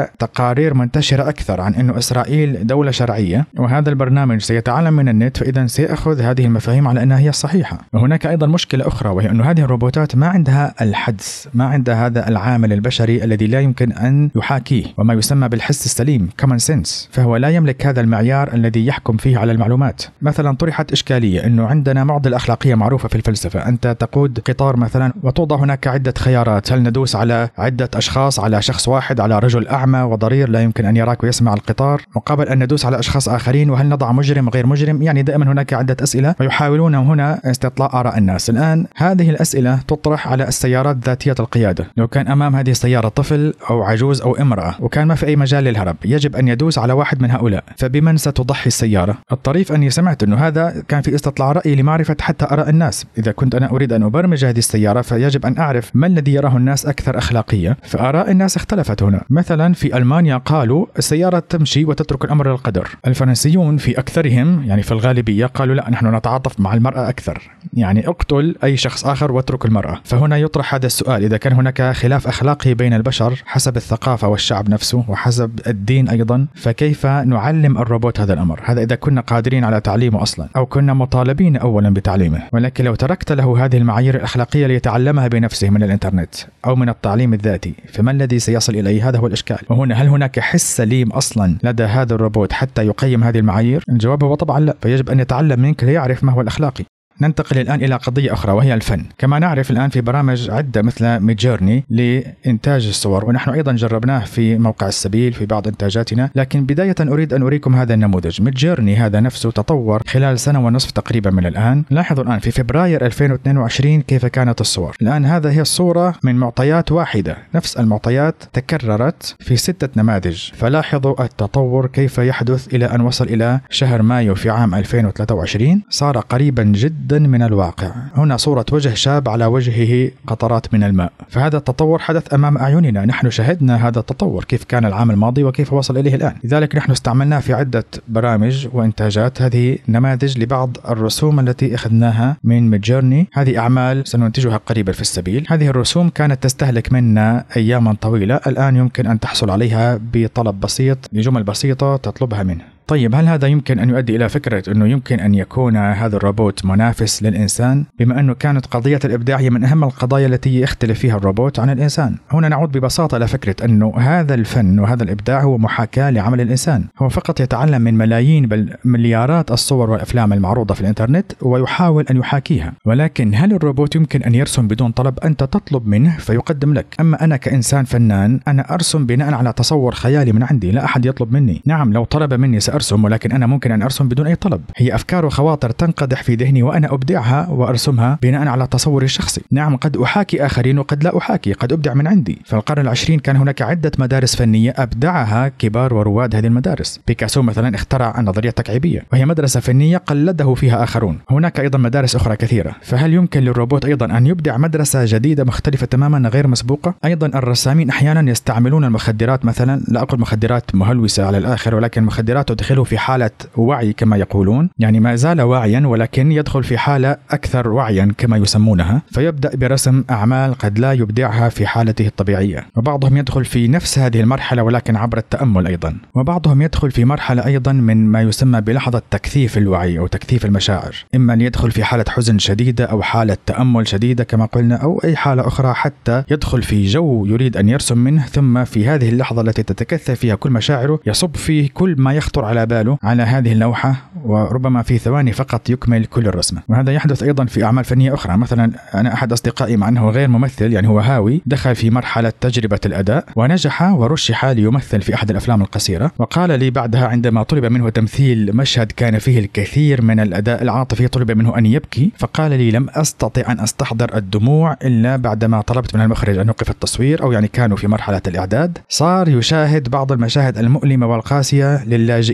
تقارير منتشرة أكثر عن أنه إسرائيل دولة شرعية، وهذا البرنامج سيتعلم من النت، فإذا سيأخذ هذه المفاهيم على أنها هي الصحيحة. وهناك أيضا مشكلة أخرى، وهي أن هذه الروبوتات ما عندها الحدس، ما عندها هذا العامل البشري الذي لا يمكن أن يحاكيه، وما يسمى بالحس السليم common sense، فهو لا يملك هذا المعيار الذي يحكم فيه على المعلومات. مثلا طرحت إشكالية أنه عندنا معضلة أخلاقية معروفة في الفلسفة، أنت تقود قطار مثلا وتوضع هناك عدة خيارات، هل ندوس على عدة أشخاص، على شخص واحد، على رجل أعمى وضرير لا يمكن أن يراك ويسمع القطار، مقابل أن ندوس على أشخاص آخرين، وهل نضع مجرم غير مجرم؟ يعني دائما هناك عدة أسئلة، ويحاولون هنا استطلاع آراء الناس. الآن هذه الأسئلة تطرح على السيارات ذاتية القيادة. لو كان أمام هذه السيارة طفل أو عجوز أو امرأة وكان ما في أي مجال للهرب، يجب أن يدوس على واحد من هؤلاء، فبمن ستضحي السيارة؟ الطريف أني سمعت أنه هذا كان في استطلاع رأي لمعرفة حتى آراء الناس. إذا كنت أنا أريد أن أبرمج هذه السيارة فيجب أن أعرف ما الذي يراه الناس أكثر أخلاقية، فآراء الناس اختلفت هنا. مثلا في ألمانيا قالوا السيارة تمشي وتترك الأمر للقدر. الفرنسيون في أكثرهم، يعني في الغالبية، قالوا لا، نحن نتعاطف مع المرأة أكثر، يعني اقتل أي شخص آخر واترك المرأة. فهنا يطرح هذا السؤال، إذا كان هناك خلاف أخلاقي بين البشر حسب الثقافة والشعب نفسه وحسب الدين أيضا، فكيف نعلم الروبوت هذا الأمر؟ هذا إذا كنا قادرين على تعليمه أصلا، أو كنا مطالبين أولا بتعليمه. ولكن لو تركت له هذه المعايير الأخلاقية ليتعلمها بنفسه من الإنترنت أو من التعليم الذاتي، فما الذي سيصل إليه؟ هذا هو الإشكال. وهنا هل هناك حس سليم أصلا لدى هذا الروبوت حتى يقيم هذه المعايير؟ الجواب هو طبعا لا، فيجب أن يتعلم منك ليعرف ما هو الأخلاقي. ننتقل الآن إلى قضية أخرى وهي الفن. كما نعرف الآن في برامج عدة مثل ميدجورني لإنتاج الصور، ونحن أيضا جربناه في موقع السبيل في بعض إنتاجاتنا. لكن بداية أريد أن أريكم هذا النموذج. ميدجورني هذا نفسه تطور خلال سنة ونصف تقريبا من الآن. لاحظوا الآن في فبراير 2022 كيف كانت الصور. الآن هذا هي الصورة من معطيات واحدة، نفس المعطيات تكررت في 6 نماذج. فلاحظوا التطور كيف يحدث إلى أن وصل إلى شهر مايو في عام 2023 صار قريبا جدا من الواقع. هنا صورة وجه شاب على وجهه قطرات من الماء، فهذا التطور حدث أمام أعيننا، نحن شهدنا هذا التطور كيف كان العام الماضي وكيف وصل إليه الآن. لذلك نحن استعملناه في عدة برامج وإنتاجات. هذه نماذج لبعض الرسوم التي أخذناها من ميدجورني، هذه أعمال سننتجها قريبا في السبيل. هذه الرسوم كانت تستهلك منا أياما طويلة، الآن يمكن أن تحصل عليها بطلب بسيط لجمل بسيطة تطلبها منه. طيب هل هذا يمكن أن يؤدي إلى فكرة أنه يمكن أن يكون هذا الروبوت منافس للإنسان، بما أنه كانت قضية الإبداع هي من أهم القضايا التي يختلف فيها الروبوت عن الإنسان؟ هنا نعود ببساطة إلى فكرة أنه هذا الفن وهذا الإبداع هو محاكاة لعمل الإنسان، هو فقط يتعلم من ملايين بل مليارات الصور والأفلام المعروضة في الإنترنت ويحاول أن يحاكيها. ولكن هل الروبوت يمكن أن يرسم بدون طلب؟ أنت تطلب منه فيقدم لك. أما أنا كإنسان فنان أنا أرسم بناء على تصور خيالي من عندي، لا أحد يطلب مني. نعم لو طلب مني سأرسم، ولكن أنا ممكن أن أرسم بدون أي طلب. هي أفكار وخواطر تنقدح في ذهني وأنا أبدعها وأرسمها بناء على تصوري الشخصي. نعم قد أحاكي آخرين وقد لا أحاكي، قد أبدع من عندي. في القرن العشرين كان هناك عدة مدارس فنية أبدعها كبار ورواد هذه المدارس. بيكاسو مثلا اخترع النظرية التكعيبية وهي مدرسة فنية قلده فيها آخرون. هناك أيضا مدارس أخرى كثيرة. فهل يمكن للروبوت أيضا أن يبدع مدرسة جديدة مختلفة تماما غير مسبوقة؟ أيضا الرسامين أحيانا يستعملون المخدرات، مثلا لا أقول مخدرات مهلوسة على الآخر، ولكن مخدرات تدخله في حالة وعي كما يقولون، يعني ما زال واعيا ولكن يدخل في حالة أكثر وعيا كما يسمونها، فيبدأ برسم أعمال قد لا يبدعها في حالته الطبيعية. وبعضهم يدخل في نفس هذه المرحلة ولكن عبر التأمل أيضا، وبعضهم يدخل في مرحلة أيضا من ما يسمى بلحظة تكثيف الوعي أو تكثيف المشاعر، إما أن يدخل في حالة حزن شديدة أو حالة تأمل شديدة كما قلنا، أو أي حالة أخرى حتى يدخل في جو يريد أن يرسم منه، ثم في هذه اللحظة التي تتكثف فيها كل مشاعره يصب فيه كل ما يخطر على باله على هذه اللوحة، وربما في ثواني فقط يكمل كل الرسمة. وهذا يحدث أيضا في أعمال فنية أخرى. مثلا أنا أحد أصدقائي مع أنه غير ممثل، يعني هو هاوي، دخل في مرحلة تجربة الأداء ونجح ورشح ليمثل في أحد الأفلام القصيرة، وقال لي بعدها عندما طلب منه تمثيل مشهد كان فيه الكثير من الأداء العاطفي طلب منه أن يبكي، فقال لي لم أستطع أن أستحضر الدموع إلا بعدما طلبت من المخرج أن يوقف التصوير، أو يعني كانوا في مرحلة الإعداد. صار يشاهد بعض المشاهد المؤلمة والقاسية للاجئين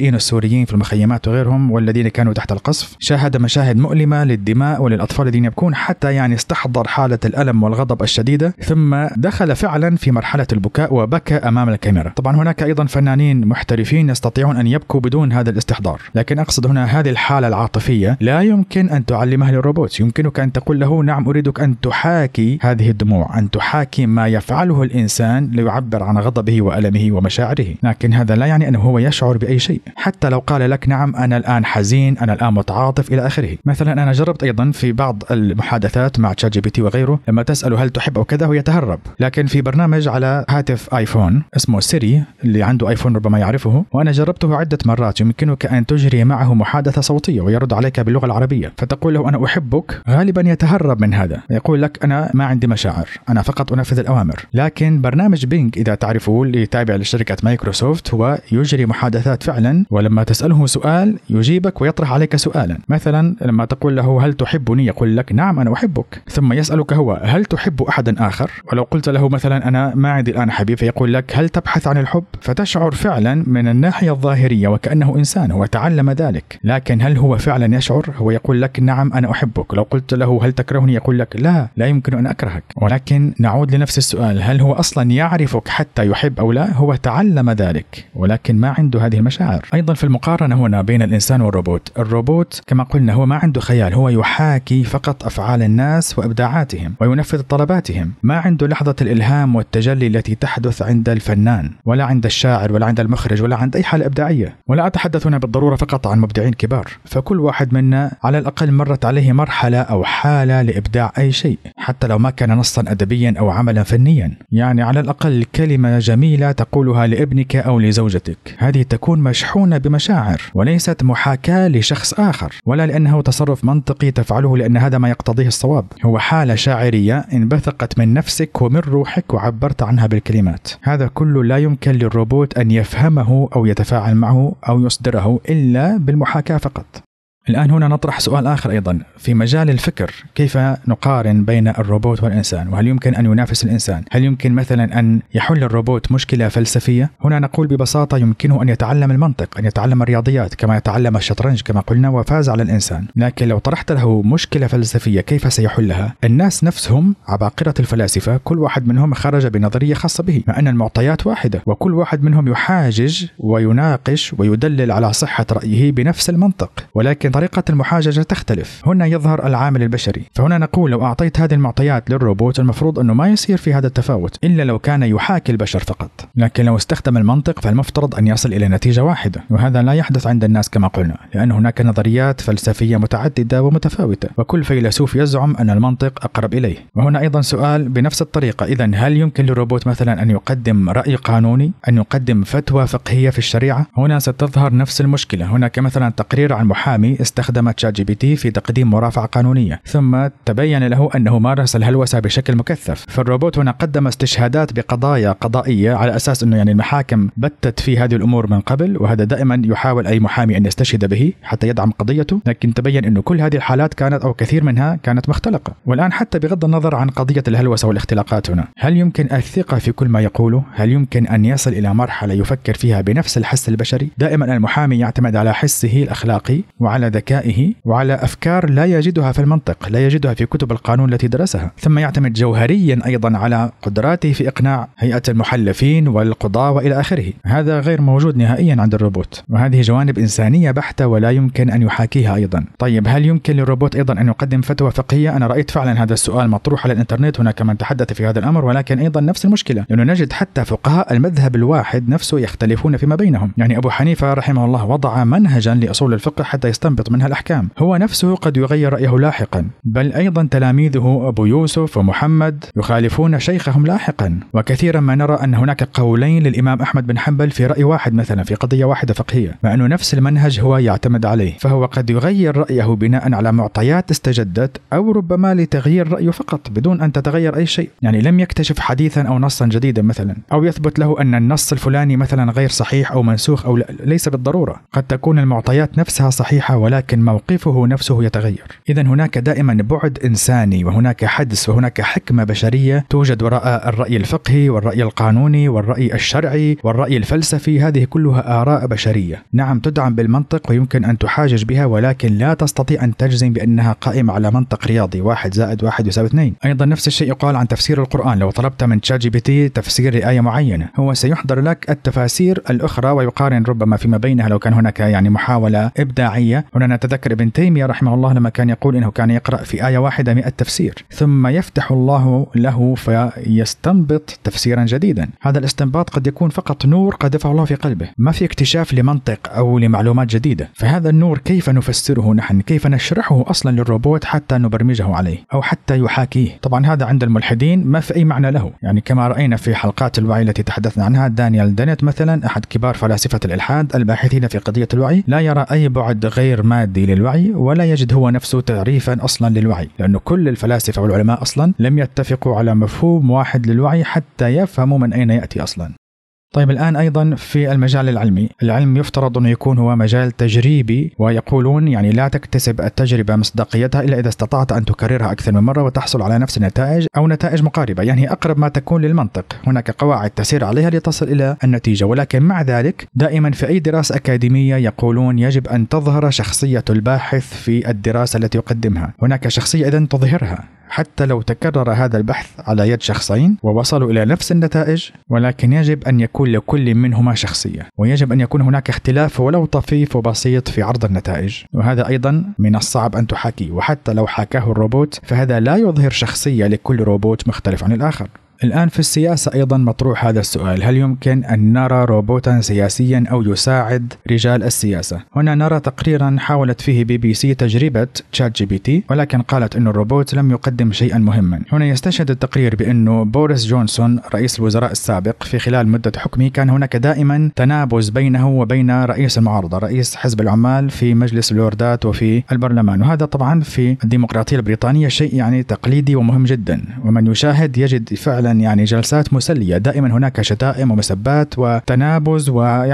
الفلسطينيين السوريين في المخيمات وغيرهم والذين كانوا تحت القصف، شاهد مشاهد مؤلمة للدماء وللأطفال الذين يبكون، حتى يعني استحضر حالة الألم والغضب الشديدة، ثم دخل فعلا في مرحلة البكاء وبكى أمام الكاميرا. طبعا هناك أيضا فنانين محترفين يستطيعون أن يبكوا بدون هذا الاستحضار، لكن أقصد هنا هذه الحالة العاطفية لا يمكن أن تعلمها للروبوت. يمكنك أن تقول له نعم أريدك أن تحاكي هذه الدموع، أن تحاكي ما يفعله الإنسان ليعبر عن غضبه وألمه ومشاعره، لكن هذا لا يعني أنه هو يشعر بأي شيء. حتى لو قال لك نعم أنا الآن حزين، أنا الآن متعاطف إلى آخره. مثلا أنا جربت أيضا في بعض المحادثات مع تشات جي بي تي وغيره، لما تسأله هل تحب أو كذا هو يتهرب، لكن في برنامج على هاتف آيفون اسمه سيري، اللي عنده آيفون ربما يعرفه، وأنا جربته عدة مرات، يمكنك أن تجري معه محادثة صوتية ويرد عليك باللغة العربية، فتقول له أنا أحبك، غالبا يتهرب من هذا، يقول لك أنا ما عندي مشاعر، أنا فقط أنفذ الأوامر. لكن برنامج بينج إذا تعرفوه اللي تابع لشركة مايكروسوفت هو يجري محادثات فعلا، ولما تسأله سؤال يجيبك ويطرح عليك سؤالا. مثلا لما تقول له هل تحبني يقول لك نعم أنا أحبك، ثم يسألك هو هل تحب أحدا آخر، ولو قلت له مثلا أنا ما عندي الآن حبيب فيقول لك هل تبحث عن الحب، فتشعر فعلا من الناحية الظاهرية وكأنه إنسان هو تعلم ذلك، لكن هل هو فعلا يشعر؟ هو يقول لك نعم أنا أحبك. لو قلت له هل تكرهني يقول لك لا يمكن أن أكرهك. ولكن نعود لنفس السؤال، هل هو أصلا يعرفك حتى يحب أو لا؟ هو تعلم ذلك ولكن ما عنده هذه المشاعر. أيضا في المقارنة هنا بين الإنسان والروبوت، الروبوت كما قلنا هو ما عنده خيال، هو يحاكي فقط أفعال الناس وإبداعاتهم وينفذ طلباتهم، ما عنده لحظة الإلهام والتجلي التي تحدث عند الفنان ولا عند الشاعر ولا عند المخرج ولا عند أي حالة إبداعية. ولا أتحدث هنا بالضرورة فقط عن مبدعين كبار، فكل واحد منا على الأقل مرت عليه مرحلة أو حالة لإبداع أي شيء، حتى لو ما كان نصا أدبيا أو عملا فنيا، يعني على الأقل كلمة جميلة تقولها لابنك أو لزوجتك، هذه تكون مشحونة بمشاعر وليست محاكاة لشخص آخر، ولا لأنه تصرف منطقي تفعله لأن هذا ما يقتضيه الصواب، هو حالة شاعرية انبثقت من نفسك ومن روحك وعبرت عنها بالكلمات. هذا كله لا يمكن للروبوت أن يفهمه أو يتفاعل معه أو يصدره إلا بالمحاكاة فقط. الآن هنا نطرح سؤال آخر أيضا في مجال الفكر، كيف نقارن بين الروبوت والإنسان، وهل يمكن أن ينافس الإنسان؟ هل يمكن مثلا أن يحل الروبوت مشكلة فلسفية؟ هنا نقول ببساطة يمكنه أن يتعلم المنطق، أن يتعلم الرياضيات كما يتعلم الشطرنج كما قلنا وفاز على الإنسان، لكن لو طرحت له مشكلة فلسفية كيف سيحلها؟ الناس نفسهم عباقرة الفلاسفة كل واحد منهم خرج بنظرية خاصة به، مع أن المعطيات واحدة، وكل واحد منهم يحاجج ويناقش ويدلل على صحة رأيه بنفس المنطق، ولكن طريقة المحاججة تختلف. هنا يظهر العامل البشري، فهنا نقول لو أعطيت هذه المعطيات للروبوت المفروض أنه ما يصير في هذا التفاوت إلا لو كان يحاكي البشر فقط، لكن لو استخدم المنطق فالمفترض أن يصل إلى نتيجة واحدة، وهذا لا يحدث عند الناس كما قلنا، لأن هناك نظريات فلسفية متعددة ومتفاوتة، وكل فيلسوف يزعم أن المنطق أقرب إليه. وهنا أيضا سؤال بنفس الطريقة، إذن هل يمكن للروبوت مثلا أن يقدم رأي قانوني، أن يقدم فتوى فقهية في الشريعة؟ هنا ستظهر نفس المشكلة. هناك مثلا تقرير عن محامي استخدم تشات جي بي تي في تقديم مرافعة قانونية، ثم تبين له أنه مارس الهلوسة بشكل مكثف، فالروبوت هنا قدم استشهادات بقضايا قضائية على أساس أنه يعني المحاكم بتت في هذه الأمور من قبل، وهذا دائما يحاول أي محامي أن يستشهد به حتى يدعم قضيته، لكن تبين أنه كل هذه الحالات كانت أو كثير منها كانت مختلقة. والآن حتى بغض النظر عن قضية الهلوسة والاختلاقات، هنا هل يمكن الثقة في كل ما يقوله؟ هل يمكن أن يصل إلى مرحلة يفكر فيها بنفس الحس البشري؟ دائما المحامي يعتمد على حسه الأخلاقي وعلى ذكائه وعلى أفكار لا يجدها في المنطق، لا يجدها في كتب القانون التي درسها، ثم يعتمد جوهريا أيضا على قدراته في إقناع هيئة المحلفين والقضاة وإلى آخره. هذا غير موجود نهائيا عند الروبوت، وهذه جوانب إنسانية بحتة ولا يمكن أن يحاكيها أيضا. طيب هل يمكن للروبوت أيضا أن يقدم فتوى فقهية؟ أنا رأيت فعلا هذا السؤال مطروح على الإنترنت، هناك من تحدث في هذا الأمر، ولكن أيضا نفس المشكلة، لأنه نجد حتى فقهاء المذهب الواحد نفسه يختلفون فيما بينهم. يعني أبو حنيفة رحمه الله وضع منهجا لأصول الفقه حتى يستنبط منها الأحكام، هو نفسه قد يغير رأيه لاحقا، بل أيضا تلاميذه أبو يوسف ومحمد يخالفون شيخهم لاحقا. وكثيرا ما نرى أن هناك قولين للإمام أحمد بن حنبل في رأي واحد مثلا في قضية واحدة فقهية، مع أنه نفس المنهج هو يعتمد عليه، فهو قد يغير رأيه بناء على معطيات استجدت، أو ربما لتغيير رأيه فقط بدون أن تتغير أي شيء، يعني لم يكتشف حديثا أو نصا جديدا مثلا، أو يثبت له أن النص الفلاني مثلا غير صحيح أو منسوخ، أو ليس بالضرورة، قد تكون المعطيات نفسها صحيحة ولكن موقفه نفسه يتغير. إذن هناك دائما بعد إنساني، وهناك حدس، وهناك حكمة بشرية توجد وراء الرأي الفقهي والرأي القانوني والرأي الشرعي والرأي الفلسفي. هذه كلها آراء بشرية، نعم تدعم بالمنطق ويمكن أن تحاجج بها، ولكن لا تستطيع أن تجزم بأنها قائمة على منطق رياضي 1 زائد 1 يساوي 2. أيضا نفس الشيء يقال عن تفسير القرآن. لو طلبت من ChatGPT تفسير لآية معينة، هو سيحضر لك التفاسير الأخرى ويقارن ربما فيما بينها لو كان هناك محاولة إبداعية. هنا نتذكر ابن تيمية رحمه الله لما كان يقول إنه كان يقرأ في آية واحدة 100 تفسير، ثم يفتح الله له فيستنبط تفسيرا جديدا. هذا الاستنباط قد يكون فقط نور قذفه الله في قلبه، ما في اكتشاف لمنطق أو لمعلومات جديدة. فهذا النور كيف نفسره نحن؟ كيف نشرحه أصلا للروبوت حتى نبرمجه عليه أو حتى يحاكيه؟ طبعا هذا عند الملحدين ما في أي معنى له. كما رأينا في حلقات الوعي التي تحدثنا عنها، دانيال دينيت مثلا أحد كبار فلاسفة الإلحاد الباحثين في قضية الوعي، لا يرى أي بعد غير مادي للوعي، ولا يجد هو نفسه تعريفا أصلا للوعي، لأنه كل الفلاسفة والعلماء أصلا لم يتفقوا على مفهوم واحد للوعي حتى يفهموا من أين يأتي أصلا. طيب الآن أيضا في المجال العلمي، العلم يفترض أنه يكون هو مجال تجريبي، ويقولون لا تكتسب التجربة مصداقيتها إلا إذا استطعت أن تكررها أكثر من مرة وتحصل على نفس النتائج أو نتائج مقاربة، أقرب ما تكون للمنطق. هناك قواعد تسير عليها لتصل إلى النتيجة، ولكن مع ذلك دائما في أي دراسة أكاديمية يقولون يجب أن تظهر شخصية الباحث في الدراسة التي يقدمها. هناك شخصية إذن تظهرها، حتى لو تكرر هذا البحث على يد شخصين ووصلوا إلى نفس النتائج، ولكن يجب أن يكون لكل منهما شخصية، ويجب أن يكون هناك اختلاف ولو طفيف وبسيط في عرض النتائج، وهذا أيضا من الصعب أن تحاكيه. وحتى لو حاكاه الروبوت فهذا لا يظهر شخصية لكل روبوت مختلف عن الآخر. الآن في السياسة أيضا مطروح هذا السؤال: هل يمكن أن نرى روبوتا سياسيا أو يساعد رجال السياسة؟ هنا نرى تقريرا حاولت فيه BBC تجربة ChatGPT، ولكن قالت أن الروبوت لم يقدم شيئا مهما. هنا يستشهد التقرير بأنه بوريس جونسون رئيس الوزراء السابق في خلال مدة حكمه كان هناك دائما تنابز بينه وبين رئيس المعارضة، رئيس حزب العمال في مجلس اللوردات وفي البرلمان، وهذا طبعا في الديمقراطية البريطانية شيء تقليدي ومهم جدا، ومن يشاهد يجد فعلا جلسات مسلية، دائما هناك شتائم ومسبات وتنابز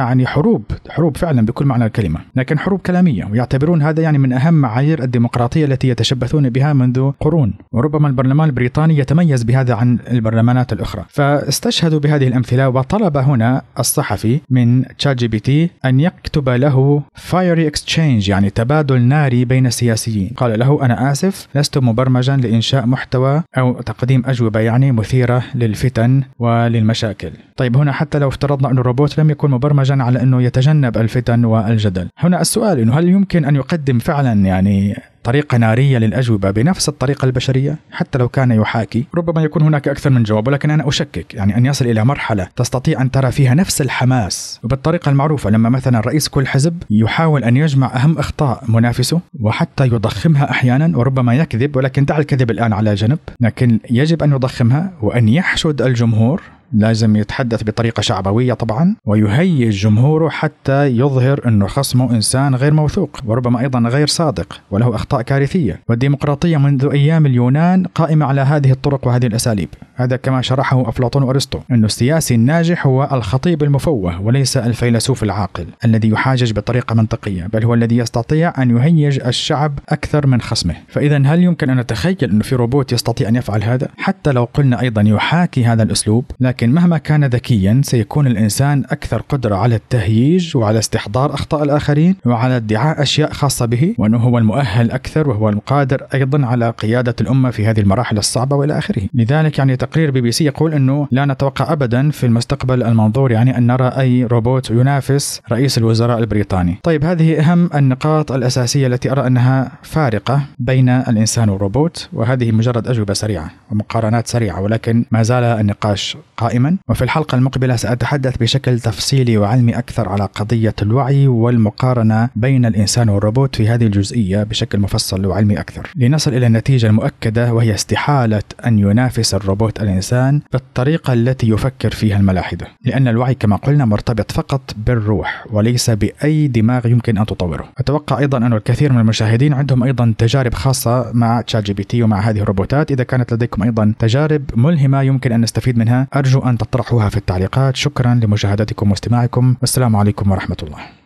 حروب فعلا بكل معنى الكلمة، لكن حروب كلامية، ويعتبرون هذا من أهم معايير الديمقراطية التي يتشبثون بها منذ قرون. وربما البرلمان البريطاني يتميز بهذا عن البرلمانات الأخرى. فاستشهدوا بهذه الأمثلة، وطلب هنا الصحفي من ChatGPT أن يكتب له fiery exchange، تبادل ناري بين السياسيين. قال له: أنا آسف، لست مبرمجا لإنشاء محتوى أو تقديم أجوبة مثيرة للفتن وللمشاكل. طيب هنا حتى لو افترضنا أن الروبوت لم يكن مبرمجا على أنه يتجنب الفتن والجدل، هنا السؤال إنه هل يمكن أن يقدم فعلا طريقة نارية للأجوبة بنفس الطريقة البشرية حتى لو كان يحاكي؟ ربما يكون هناك أكثر من جواب، ولكن أنا أشكك أن يصل إلى مرحلة تستطيع أن ترى فيها نفس الحماس وبالطريقة المعروفة، لما مثلا رئيس كل حزب يحاول أن يجمع أهم أخطاء منافسه وحتى يضخمها أحيانا، وربما يكذب، ولكن دع الكذب الآن على جنب، لكن يجب أن يضخمها وأن يحشد الجمهور. لازم يتحدث بطريقة شعبوية طبعا، ويهيج جمهوره حتى يظهر أنه خصمه إنسان غير موثوق، وربما أيضا غير صادق وله أخطاء كارثية. والديمقراطية منذ أيام اليونان قائمة على هذه الطرق وهذه الأساليب. هذا كما شرحه أفلاطون وأرسطو، أنه السياسي الناجح هو الخطيب المفوه وليس الفيلسوف العاقل الذي يحاجج بطريقة منطقية، بل هو الذي يستطيع أن يهيج الشعب أكثر من خصمه. فإذا هل يمكن أن نتخيل أنه في روبوت يستطيع أن يفعل هذا؟ حتى لو قلنا أيضا يحاكي هذا الأسلوب، لكن مهما كان ذكيا سيكون الإنسان أكثر قدرة على التهييج وعلى استحضار أخطاء الآخرين وعلى ادعاء أشياء خاصة به، وأنه هو المؤهل أكثر وهو القادر أيضا على قيادة الأمة في هذه المراحل الصعبة وإلى آخره. لذلك تقرير BBC يقول أنه لا نتوقع أبدا في المستقبل المنظور أن نرى أي روبوت ينافس رئيس الوزراء البريطاني. طيب هذه أهم النقاط الأساسية التي أرى أنها فارقة بين الإنسان والروبوت، وهذه مجرد أجوبة سريعة ومقارنات سريعة، ولكن ما زال النقاش قائما. وفي الحلقة المقبلة سأتحدث بشكل تفصيلي وعلمي أكثر على قضية الوعي والمقارنة بين الإنسان والروبوت في هذه الجزئية بشكل مفصل وعلمي أكثر، لنصل إلى النتيجة المؤكدة، وهي استحالة أن ينافس الروبوت الإنسان بالطريقة التي يفكر فيها الملاحدة، لأن الوعي كما قلنا مرتبط فقط بالروح وليس بأي دماغ يمكن أن تطوره. أتوقع أيضا أن الكثير من المشاهدين عندهم أيضا تجارب خاصة مع ChatGPT ومع هذه الروبوتات. إذا كانت لديكم أيضا تجارب ملهمة يمكن أن نستفيد منها، أرجو أن تطرحوها في التعليقات. شكرا لمشاهدتكم واستماعكم، والسلام عليكم ورحمة الله.